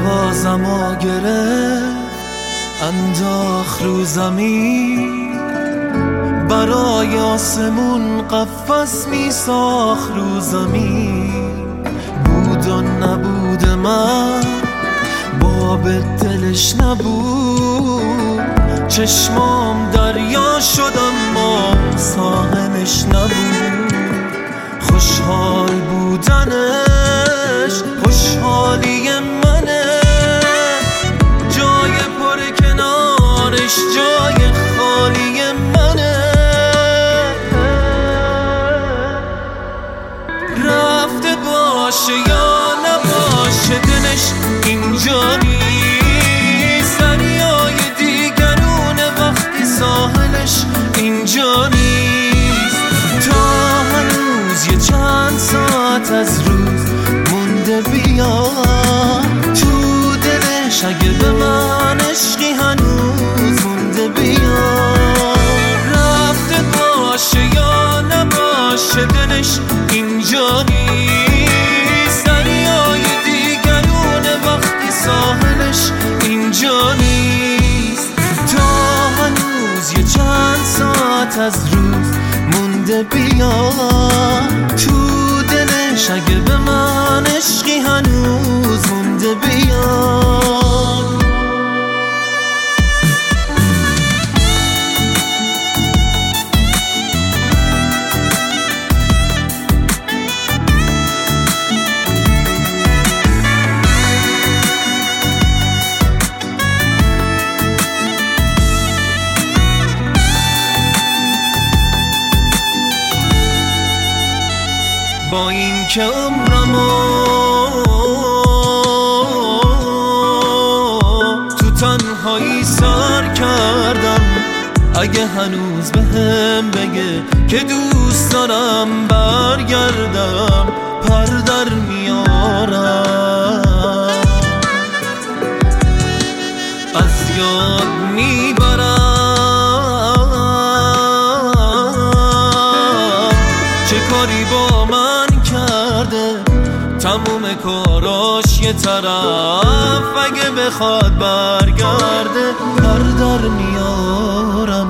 پروازمو گرفت انداخت رو زمین، برای آسمون قفس می ساخت رو زمین. بود و نبود من باب دلش نبود، چشمام دریا شد اما ساحلش نبود. خوشحال بودنش خوشحالی منه، جای پر کنارش جای خالی منه. رفته باشه یا نباشه دلش اینجا نیست، دریای دیگرونه وقتی ساحلش اینجا نیست. تا هنوز یه چند ساعت از روز مونده بیاد تو دلش، اگه به من عشقی هنوز مونده بیاد. رفته باشه یا نباشه دلش اینجا نیست، دریای دیگرونه وقتی ساحلش اینجا نیست. تا هنوز یه چند ساعت از روز مونده بیاد تو دلش، اگه به من عشقی هنوز مونده بیاد. با این که عمرمو تو تنهایی سر کردم، اگه هنوز بهم بگه که دوست دارم برگردم پر در میارم، از یاد میبرم چه کاری با من کرده. تموم کاراش یه طرف، اگه بخواد برگرده پر در میارم.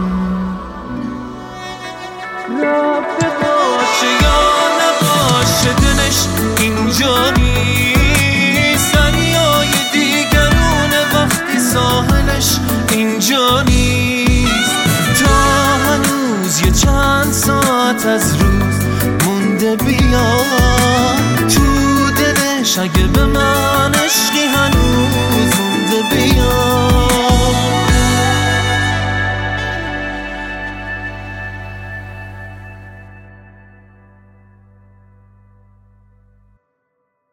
رفته باشه یا نباشه دلش اینجا نیست، دریای دیگرونه وقتی ساحلش اینجا نیست. تا هنوز یه چند ساعت از روز مونده بیاد تو دلش، اگه به من